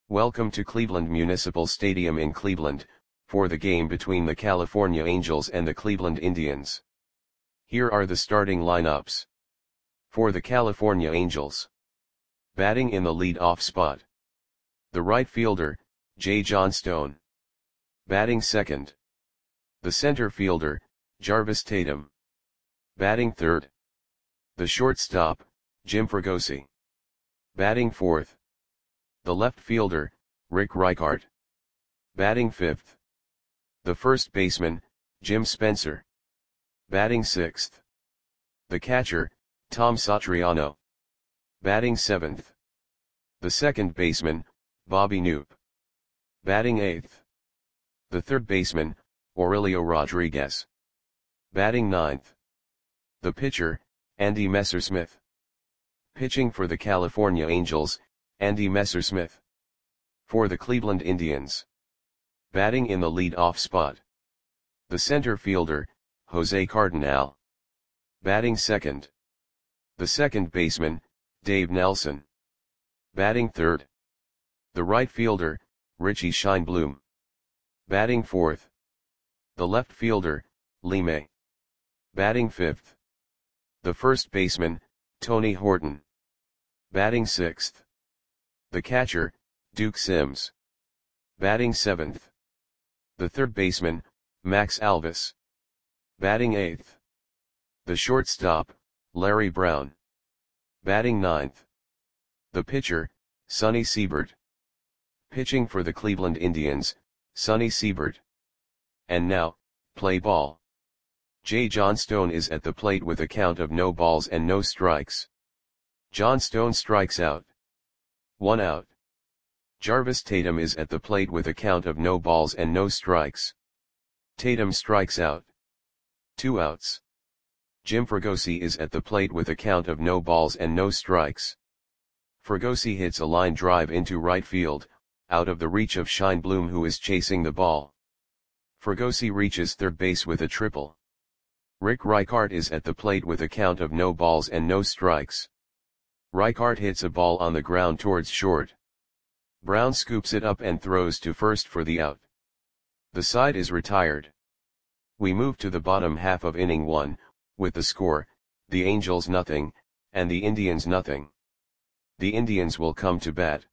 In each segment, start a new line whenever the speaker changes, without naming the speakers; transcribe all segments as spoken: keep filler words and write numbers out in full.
Welcome to Cleveland Municipal Stadium in Cleveland, for the game between the California Angels and the Cleveland Indians. Here are the starting lineups. For the California Angels. Batting in the lead-off spot. The right fielder, Jay Johnstone. Batting second. The center fielder, Jarvis Tatum. Batting third. The shortstop, Jim Fregosi. Batting fourth. The left fielder, Rick Reichart. Batting fifth. The first baseman, Jim Spencer. Batting sixth. The catcher, Tom Satriano. Batting seventh. The second baseman, Bobby Knoop. Batting eighth. The third baseman, Aurelio Rodriguez. Batting ninth. The pitcher, Andy Messersmith. Pitching for the California Angels, Andy Messersmith. For the Cleveland Indians. Batting in the lead-off spot. The center fielder, Jose Cardinal. Batting second. The second baseman, Dave Nelson. Batting third. The right fielder, Richie Scheinblum. Batting fourth. The left fielder, Lee May. Batting fifth. The first baseman, Tony Horton. Batting sixth. The catcher, Duke Sims. Batting seventh. The third baseman, Max Alvis. Batting eighth. The shortstop, Larry Brown. Batting ninth. The pitcher, Sonny Siebert. Pitching for the Cleveland Indians, Sonny Siebert. And now, play ball. Jay Johnstone is at the plate with a count of no balls and no strikes. Johnstone strikes out. One out. Jarvis Tatum is at the plate with a count of no balls and no strikes. Tatum strikes out. Two outs. Jim Fregosi is at the plate with a count of no balls and no strikes. Fregosi hits a line drive into right field, out of the reach of Scheinblum, who is chasing the ball. Fregosi reaches third base with a triple. Rick Reichart is at the plate with a count of no balls and no strikes. Reichart hits a ball on the ground towards short. Brown scoops it up and throws to first for the out. The side is retired. We move to the bottom half of inning one, with the score, the Angels nothing, and the Indians nothing. The Indians will come to bat.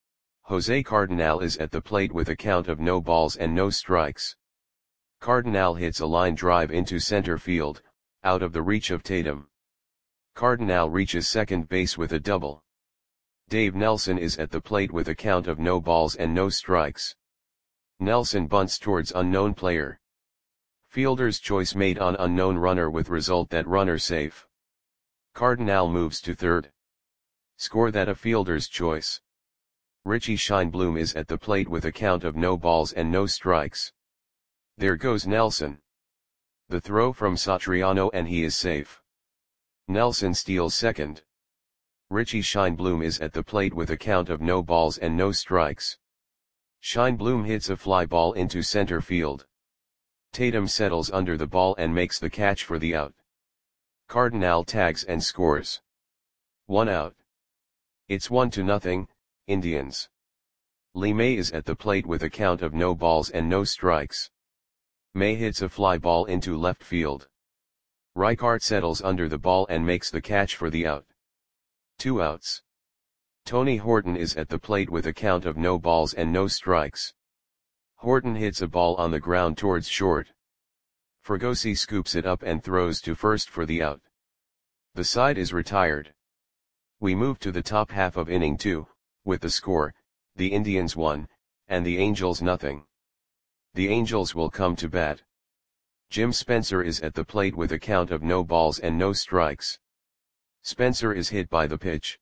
Jose Cardinal is at the plate with a count of no balls and no strikes. Cardinal hits a line drive into center field, out of the reach of Tatum. Cardinal reaches second base with a double. Dave Nelson is at the plate with a count of no balls and no strikes. Nelson bunts towards unknown player. Fielder's choice made on unknown runner with result that runner safe. Cardinal moves to third. Score that a fielder's choice. Richie Scheinblum is at the plate with a count of no balls and no strikes. There goes Nelson. The throw from Satriano and he is safe. Nelson steals second. Richie Scheinblum is at the plate with a count of no balls and no strikes. Scheinblum hits a fly ball into center field. Tatum settles under the ball and makes the catch for the out. Cardinal tags and scores. One out. It's one to nothing, Indians. Lee May is at the plate with a count of no balls and no strikes. May hits a fly ball into left field. Reichart settles under the ball and makes the catch for the out. Two outs. Tony Horton is at the plate with a count of no balls and no strikes. Horton hits a ball on the ground towards short. Fregosi scoops it up and throws to first for the out. The side is retired. We move to the top half of inning two, with the score, the Indians one, and the Angels nothing. The Angels will come to bat. Jim Spencer is at the plate with a count of no balls and no strikes. Spencer is hit by the pitch.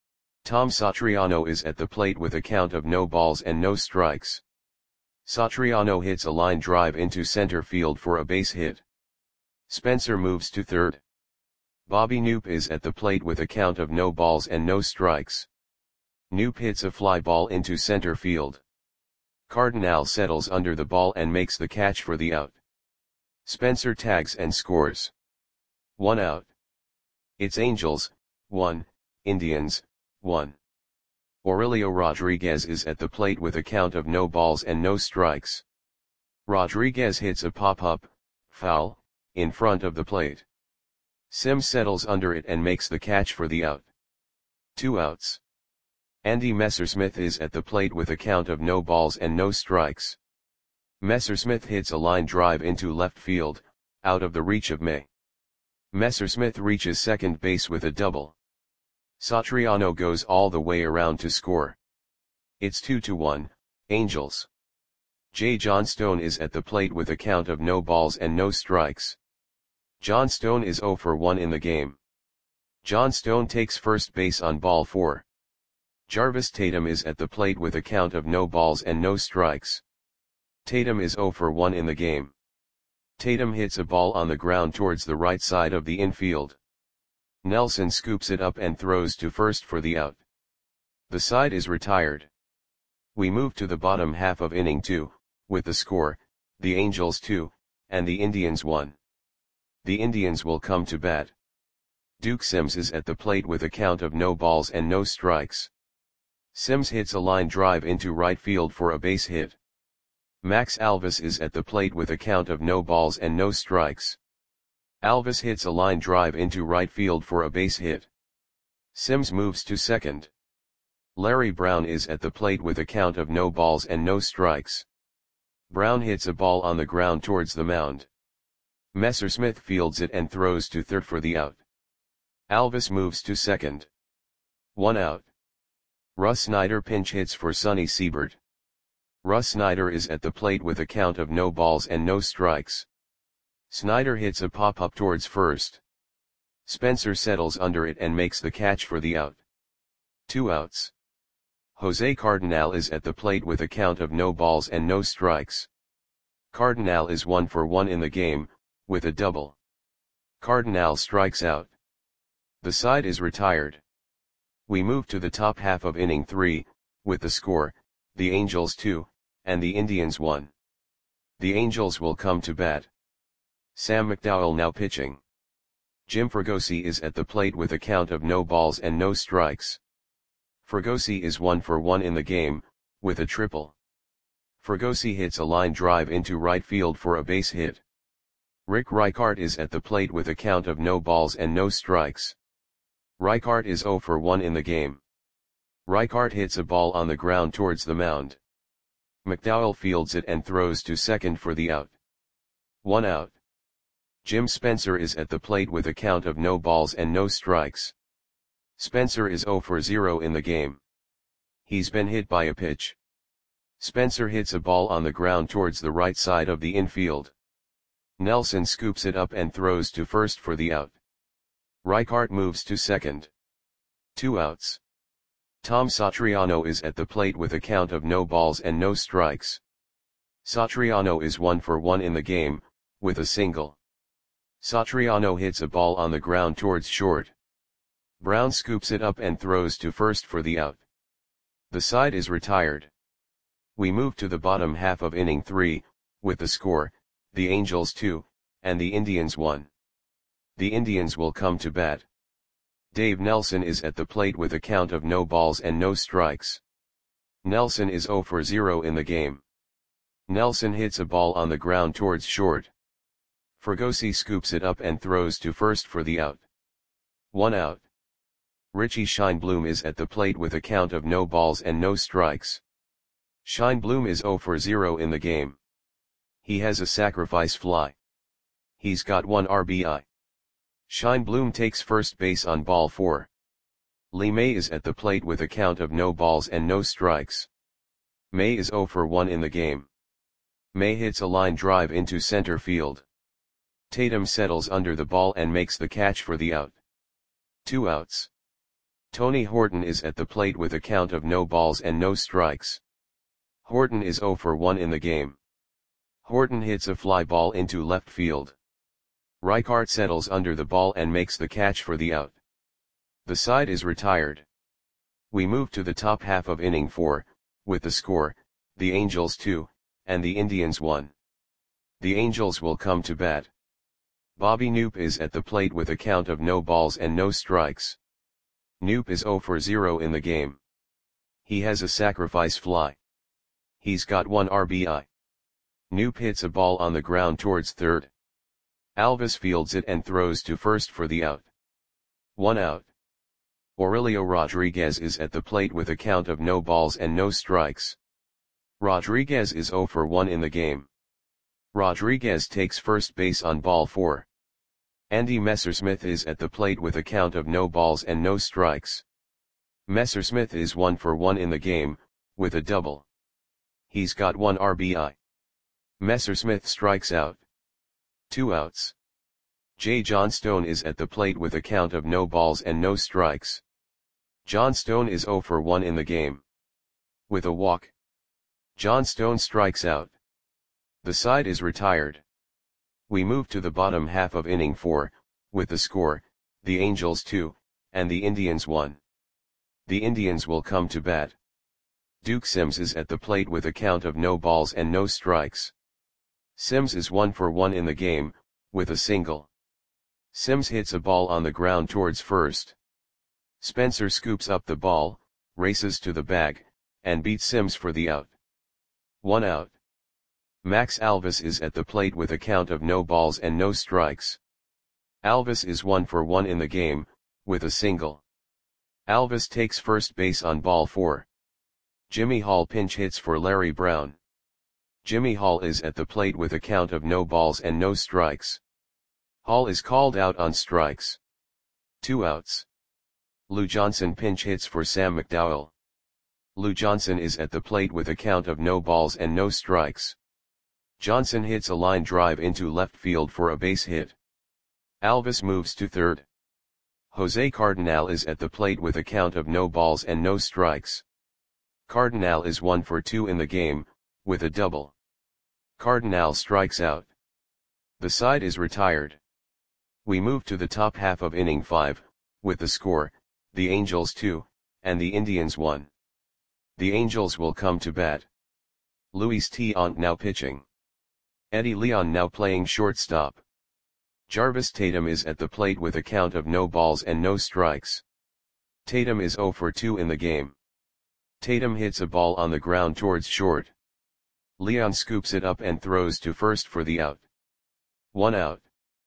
Tom Satriano is at the plate with a count of no balls and no strikes. Satriano hits a line drive into center field for a base hit. Spencer moves to third. Bobby Knoop is at the plate with a count of no balls and no strikes. Knoop hits a fly ball into center field. Cardinal settles under the ball and makes the catch for the out. Spencer tags and scores. One out. It's Angels, one, Indians, one. Aurelio Rodriguez is at the plate with a count of no balls and no strikes. Rodriguez hits a pop-up, foul, in front of the plate. Sims settles under it and makes the catch for the out. Two outs. Andy Messersmith is at the plate with a count of no balls and no strikes. Messersmith hits a line drive into left field, out of the reach of May. Messersmith reaches second base with a double. Satriano goes all the way around to score. It's two to one, Angels. J. Johnstone is at the plate with a count of no balls and no strikes. Johnstone is oh for one in the game. Johnstone takes first base on ball four. Jarvis Tatum is at the plate with a count of no balls and no strikes. Tatum is oh for one in the game. Tatum hits a ball on the ground towards the right side of the infield. Nelson scoops it up and throws to first for the out. The side is retired. We move to the bottom half of inning two, with the score, the Angels two, and the Indians one. The Indians will come to bat. Duke Sims is at the plate with a count of no balls and no strikes. Sims hits a line drive into right field for a base hit. Max Alvis is at the plate with a count of no balls and no strikes. Alvis hits a line drive into right field for a base hit. Sims moves to second. Larry Brown is at the plate with a count of no balls and no strikes. Brown hits a ball on the ground towards the mound. Messersmith fields it and throws to third for the out. Alvis moves to second. One out. Russ Snyder pinch hits for Sonny Siebert. Russ Snyder is at the plate with a count of no balls and no strikes. Snyder hits a pop-up towards first. Spencer settles under it and makes the catch for the out. Two outs. Jose Cardinal is at the plate with a count of no balls and no strikes. Cardinal is one for one in the game, with a double. Cardinal strikes out. The side is retired. We move to the top half of inning three, with the score, the Angels two, and the Indians one. The Angels will come to bat. Sam McDowell now pitching. Jim Fregosi is at the plate with a count of no balls and no strikes. Fregosi is one for one in the game, with a triple. Fregosi hits a line drive into right field for a base hit. Rick Reichart is at the plate with a count of no balls and no strikes. Reichart is oh for one in the game. Reichart hits a ball on the ground towards the mound. McDowell fields it and throws to second for the out. One out. Jim Spencer is at the plate with a count of no balls and no strikes. Spencer is oh for zero in the game. He's been hit by a pitch. Spencer hits a ball on the ground towards the right side of the infield. Nelson scoops it up and throws to first for the out. Reichart moves to second. Two outs. Tom Satriano is at the plate with a count of no balls and no strikes. Satriano is one for one in the game, with a single. Satriano hits a ball on the ground towards short. Brown scoops it up and throws to first for the out. The side is retired. We move to the bottom half of inning three, with the score, the Angels two, and the Indians one. The Indians will come to bat. Dave Nelson is at the plate with a count of no balls and no strikes. Nelson is oh for zero in the game. Nelson hits a ball on the ground towards short. Fregosi scoops it up and throws to first for the out. One out. Richie Scheinblum is at the plate with a count of no balls and no strikes. Scheinblum is oh for zero in the game. He has a sacrifice fly. He's got one R B I. Scheinblum takes first base on ball four. Lee May is at the plate with a count of no balls and no strikes. May is oh for one in the game. May hits a line drive into center field. Tatum settles under the ball and makes the catch for the out. Two outs. Tony Horton is at the plate with a count of no balls and no strikes. Horton is oh for one in the game. Horton hits a fly ball into left field. Reichart settles under the ball and makes the catch for the out. The side is retired. We move to the top half of inning four, with the score, the Angels two, and the Indians one. The Angels will come to bat. Bobby Knoop is at the plate with a count of no balls and no strikes. Knoop is oh for zero in the game. He has a sacrifice fly. He's got one R B I. Knoop hits a ball on the ground towards third. Alvis fields it and throws to first for the out. One out. Aurelio Rodriguez is at the plate with a count of no balls and no strikes. Rodriguez is zero for one in the game. Rodriguez takes first base on ball four. Andy Messersmith is at the plate with a count of no balls and no strikes. Messersmith is one for one in the game, with a double. He's got one R B I. Messersmith strikes out. Two outs. Jay Johnstone is at the plate with a count of no balls and no strikes. Johnstone is zero for one in the game. With a walk. Johnstone strikes out. The side is retired. We move to the bottom half of inning four, with the score, the Angels two, and the Indians one. The Indians will come to bat. Duke Sims is at the plate with a count of no balls and no strikes. Sims is one for one in the game, with a single. Sims hits a ball on the ground towards first. Spencer scoops up the ball, races to the bag, and beats Sims for the out. One out. Max Alvis is at the plate with a count of no balls and no strikes. Alvis is one for one in the game, with a single. Alvis takes first base on ball four. Jimmy Hall pinch hits for Larry Brown. Jimmy Hall is at the plate with a count of no balls and no strikes. Hall is called out on strikes. Two outs. Lou Johnson pinch hits for Sam McDowell. Lou Johnson is at the plate with a count of no balls and no strikes. Johnson hits a line drive into left field for a base hit. Alvis moves to third. Jose Cardinal is at the plate with a count of no balls and no strikes. Cardinal is one for two in the game, with a double. Cardinal strikes out. The side is retired. We move to the top half of inning five, with the score, the Angels two, and the Indians one. The Angels will come to bat. Luis Tiant now pitching. Eddie Leon now playing shortstop. Jarvis Tatum is at the plate with a count of no balls and no strikes. Tatum is zero for two in the game. Tatum hits a ball on the ground towards short. Leon scoops it up and throws to first for the out. One out.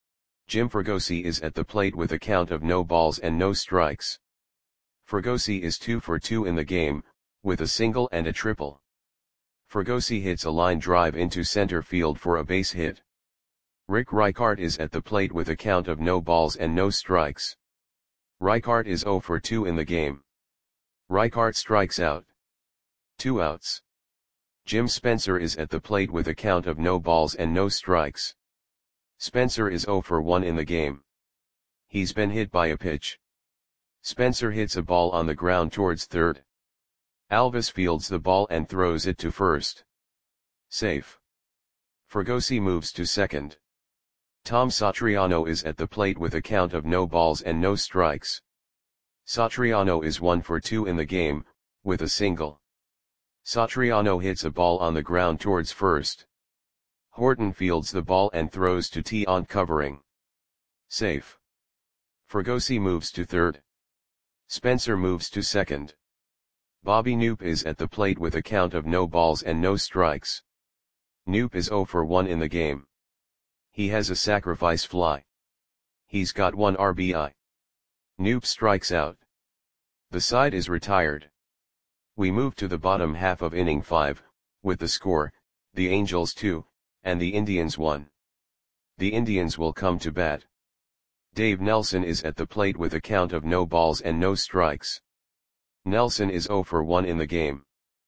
Jim Fregosi is at the plate with a count of no balls and no strikes. Fregosi is two for two in the game, with a single and a triple. Fregosi hits a line drive into center field for a base hit. Rick Reichart is at the plate with a count of no balls and no strikes. Reichart is zero for two in the game. Reichart strikes out. Two outs. Jim Spencer is at the plate with a count of no balls and no strikes. Spencer is zero for one in the game. He's been hit by a pitch. Spencer hits a ball on the ground towards third. Alvis fields the ball and throws it to first. Safe. Fregosi moves to second. Tom Satriano is at the plate with a count of no balls and no strikes. Satriano is one for two in the game, with a single. Satriano hits a ball on the ground towards first. Horton fields the ball and throws to Tiant covering. Safe. Fregosi moves to third. Spencer moves to second. Bobby Knoop is at the plate with a count of no balls and no strikes. Knoop is zero for one in the game. He has a sacrifice fly. He's got one R B I. Knoop strikes out. The side is retired. We move to the bottom half of inning five, with the score, the Angels two, and the Indians one. The Indians will come to bat. Dave Nelson is at the plate with a count of no balls and no strikes. Nelson is zero for one in the game.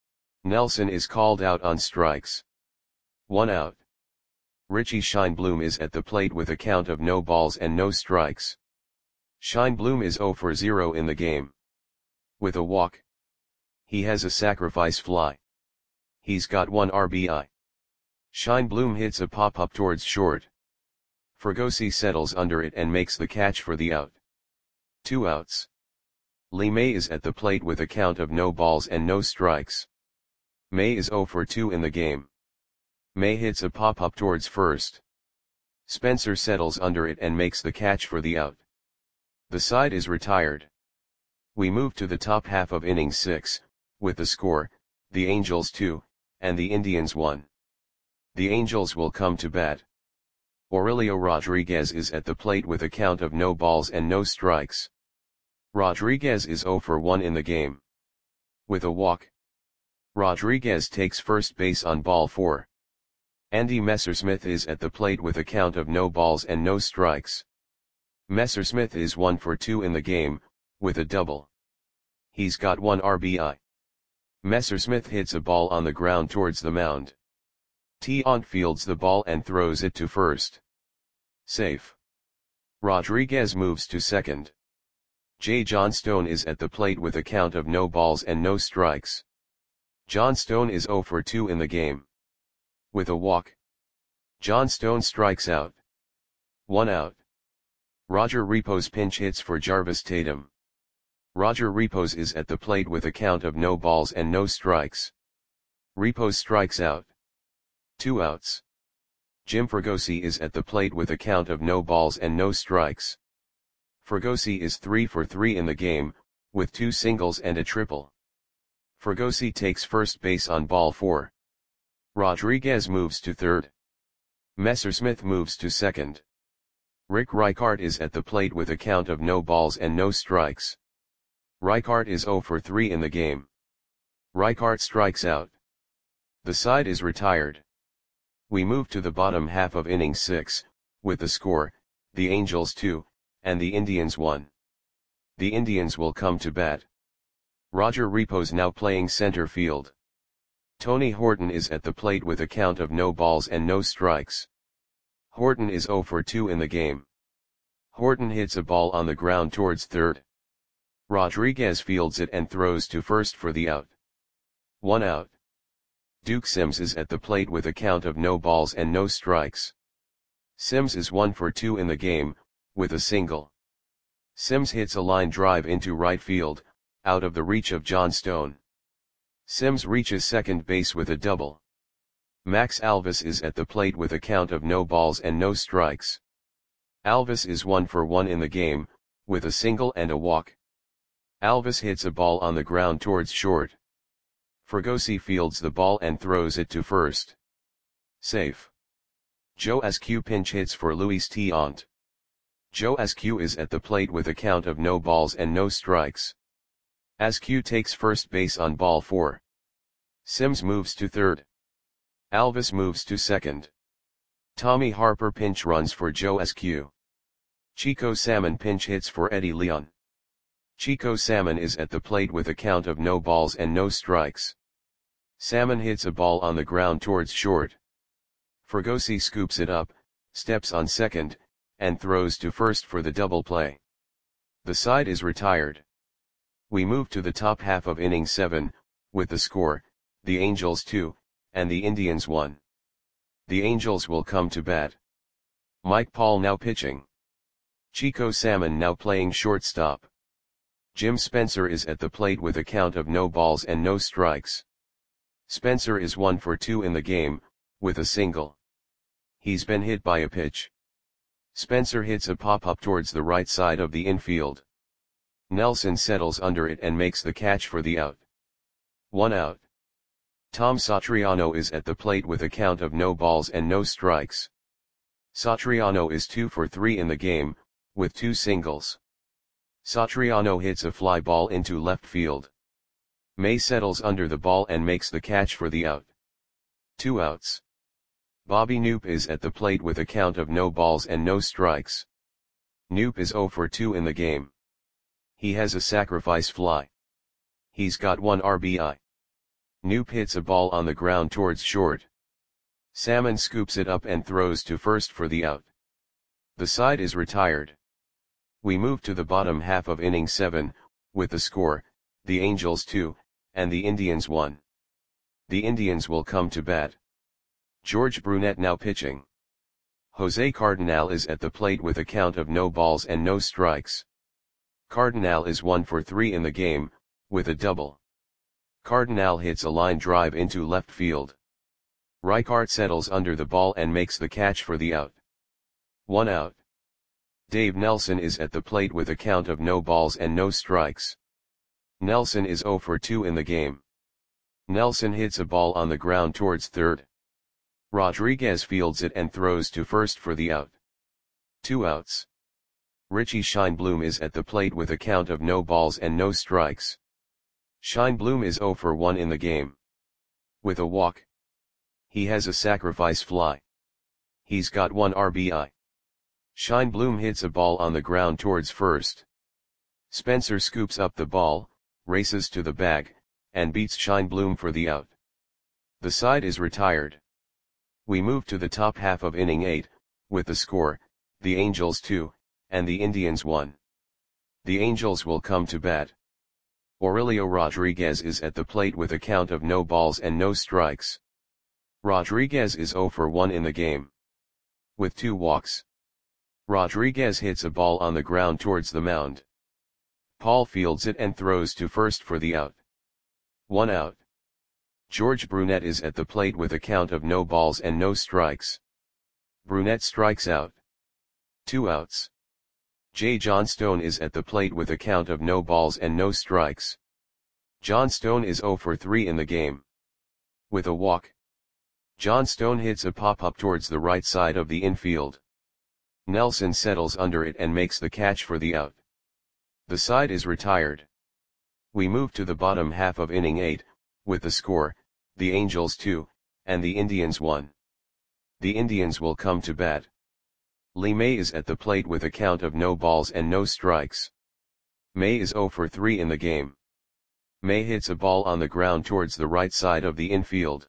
Nelson is called out on strikes. One out. Richie Scheinblum is at the plate with a count of no balls and no strikes. Scheinblum is zero for zero in the game. With a walk. He has a sacrifice fly. He's got one R B I. Scheinblum hits a pop-up towards short. Fregosi settles under it and makes the catch for the out. Two outs. Lee May is at the plate with a count of no balls and no strikes. May is zero for two in the game. May hits a pop-up towards first. Spencer settles under it and makes the catch for the out. The side is retired. We move to the top half of inning six, with the score, the Angels two, and the Indians one. The Angels will come to bat. Aurelio Rodriguez is at the plate with a count of no balls and no strikes. Rodriguez is zero for one in the game. With a walk, Rodriguez takes first base on ball four. Andy Messersmith is at the plate with a count of no balls and no strikes. Messersmith is one for two in the game, with a double. He's got one R B I. Messersmith hits a ball on the ground towards the mound. Tiant fields the ball and throws it to first. Safe. Rodriguez moves to second. Jay Johnstone is at the plate with a count of no balls and no strikes. Johnstone is zero for two in the game. With a walk, Johnstone strikes out. One out. Roger Repos pinch hits for Jarvis Tatum. Roger Repos is at the plate with a count of no balls and no strikes. Repos strikes out. Two outs. Jim Fregosi is at the plate with a count of no balls and no strikes. Fregosi is three for three in the game, with two singles and a triple. Fregosi takes first base on ball four. Rodriguez moves to third. Messersmith moves to second. Rick Reichart is at the plate with a count of no balls and no strikes. Reichart is zero for three in the game. Reichart strikes out. The side is retired. We move to the bottom half of inning six, with the score, the Angels two, and the Indians one. The Indians will come to bat. Roger Repos now playing center field. Tony Horton is at the plate with a count of no balls and no strikes. Horton is zero for two in the game. Horton hits a ball on the ground towards third. Rodriguez fields it and throws to first for the out. One out. Duke Sims is at the plate with a count of no balls and no strikes. Sims is one for two in the game, with a single. Sims hits a line drive into right field, out of the reach of Johnstone. Sims reaches second base with a double. Max Alvis is at the plate with a count of no balls and no strikes. Alvis is one for one in the game, with a single and a walk. Alvis hits a ball on the ground towards short. Fregosi fields the ball and throws it to first. Safe. Joe Askew pinch hits for Luis Tiant. Joe Askew is at the plate with a count of no balls and no strikes. Askew takes first base on ball four. Sims moves to third. Alvis moves to second. Tommy Harper pinch runs for Joe Askew. Chico Salmon pinch hits for Eddie Leon. Chico Salmon is at the plate with a count of no balls and no strikes. Salmon hits a ball on the ground towards short. Fregosi scoops it up, steps on second, and throws to first for the double play. The side is retired. We move to the top half of inning seven, with the score, the Angels two, and the Indians one. The Angels will come to bat. Mike Paul now pitching. Chico Salmon now playing shortstop. Jim Spencer is at the plate with a count of no balls and no strikes. Spencer is one for two in the game, with a single. He's been hit by a pitch. Spencer hits a pop-up towards the right side of the infield. Nelson settles under it and makes the catch for the out. One out. Tom Satriano is at the plate with a count of no balls and no strikes. Satriano is two for three in the game, with two singles. Satriano hits a fly ball into left field. May settles under the ball and makes the catch for the out. Two outs. Bobby Knoop is at the plate with a count of no balls and no strikes. Knoop is zero for two in the game. He has a sacrifice fly. He's got one R B I. Knoop hits a ball on the ground towards short. Salmon scoops it up and throws to first for the out. The side is retired. We move to the bottom half of inning seven, with the score, the Angels two, and the Indians one. The Indians will come to bat. George Brunette now pitching. Jose Cardinal is at the plate with a count of no balls and no strikes. Cardinal is one for three in the game, with a double. Cardinal hits a line drive into left field. Reichart settles under the ball and makes the catch for the out. One out. Dave Nelson is at the plate with a count of no balls and no strikes. Nelson is zero for two in the game. Nelson hits a ball on the ground towards third. Rodriguez fields it and throws to first for the out. Two outs. Richie Scheinblum is at the plate with a count of no balls and no strikes. Scheinblum is zero for one in the game. With a walk. He has a sacrifice fly. He's got one R B I. Scheinblum hits a ball on the ground towards first. Spencer scoops up the ball, races to the bag, and beats Scheinblum for the out. The side is retired. We move to the top half of inning eight, with the score, the Angels two, and the Indians one. The Angels will come to bat. Aurelio Rodriguez is at the plate with a count of no balls and no strikes. Rodriguez is zero for one in the game. With two walks. Rodriguez hits a ball on the ground towards the mound. Paul fields it and throws to first for the out. One out. George Brunette is at the plate with a count of no balls and no strikes. Brunette strikes out. Two outs. Jay Johnstone is at the plate with a count of no balls and no strikes. Johnstone is zero for three in the game. With a walk. Johnstone hits a pop-up towards the right side of the infield. Nelson settles under it and makes the catch for the out. The side is retired. We move to the bottom half of inning eight, with the score, the Angels two, and the Indians one. The Indians will come to bat. Lee May is at the plate with a count of no balls and no strikes. May is zero for three in the game. May hits a ball on the ground towards the right side of the infield.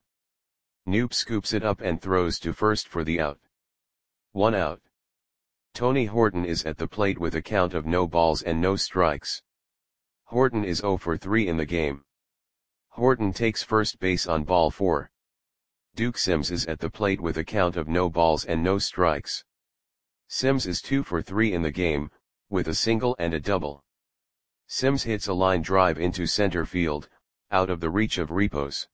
Knoop scoops it up and throws to first for the out. One out. Tony Horton is at the plate with a count of no balls and no strikes. Horton is zero for three in the game. Horton takes first base on ball four. Duke Sims is at the plate with a count of no balls and no strikes. Sims is two for three in the game, with a single and a double. Sims hits a line drive into center field, out of the reach of Repos.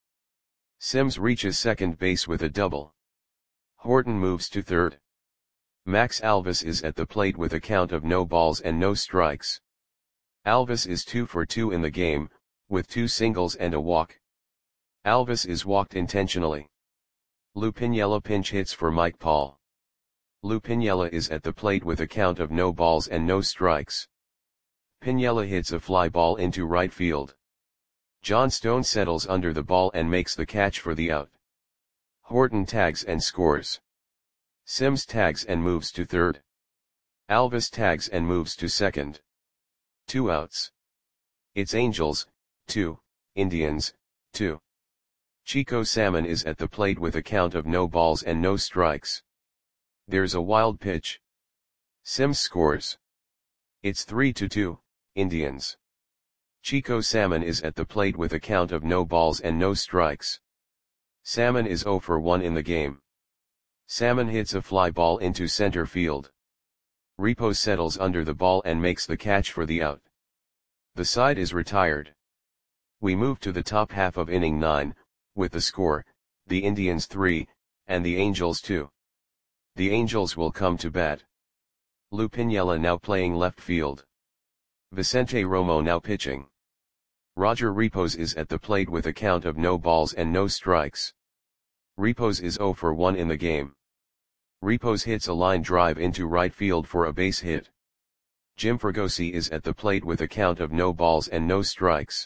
Sims reaches second base with a double. Horton moves to third. Max Alvis is at the plate with a count of no balls and no strikes. Alvis is two for two in the game, with two singles and a walk. Alvis is walked intentionally. Lou Piniella pinch hits for Mike Paul. Lou Piniella is at the plate with a count of no balls and no strikes. Piniella hits a fly ball into right field. Johnstone settles under the ball and makes the catch for the out. Horton tags and scores. Sims tags and moves to third. Alvis tags and moves to second. Two outs. It's Angels, two, Indians, two. Chico Salmon is at the plate with a count of no balls and no strikes. There's a wild pitch. Sims scores. It's three to two, Indians. Chico Salmon is at the plate with a count of no balls and no strikes. Salmon is zero for one in the game. Salmon hits a fly ball into center field. Repos settles under the ball and makes the catch for the out. The side is retired. We move to the top half of inning nine, with the score, the Indians three, and the Angels two. The Angels will come to bat. Lou Piniella now playing left field. Vicente Romo now pitching. Roger Repos is at the plate with a count of no balls and no strikes. Repos is zero for one in the game. Repos hits a line drive into right field for a base hit. Jim Fregosi is at the plate with a count of no balls and no strikes.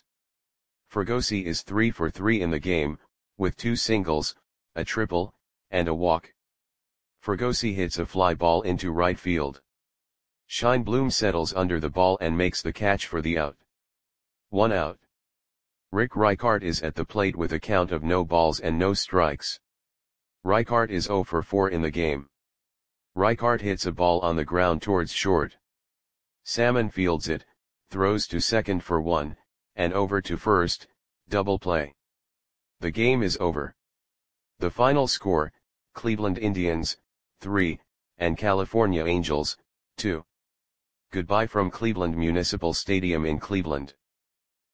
Fregosi is three for three in the game, with two singles, a triple, and a walk. Fregosi hits a fly ball into right field. Scheinblum settles under the ball and makes the catch for the out. One out. Rick Reichart is at the plate with a count of no balls and no strikes. Reichart is zero for four in the game. Reichart hits a ball on the ground towards short. Salmon fields it, throws to second for one, and over to first, double play. The game is over. The final score, Cleveland Indians, three, and California Angels, two. Goodbye from Cleveland Municipal Stadium in Cleveland.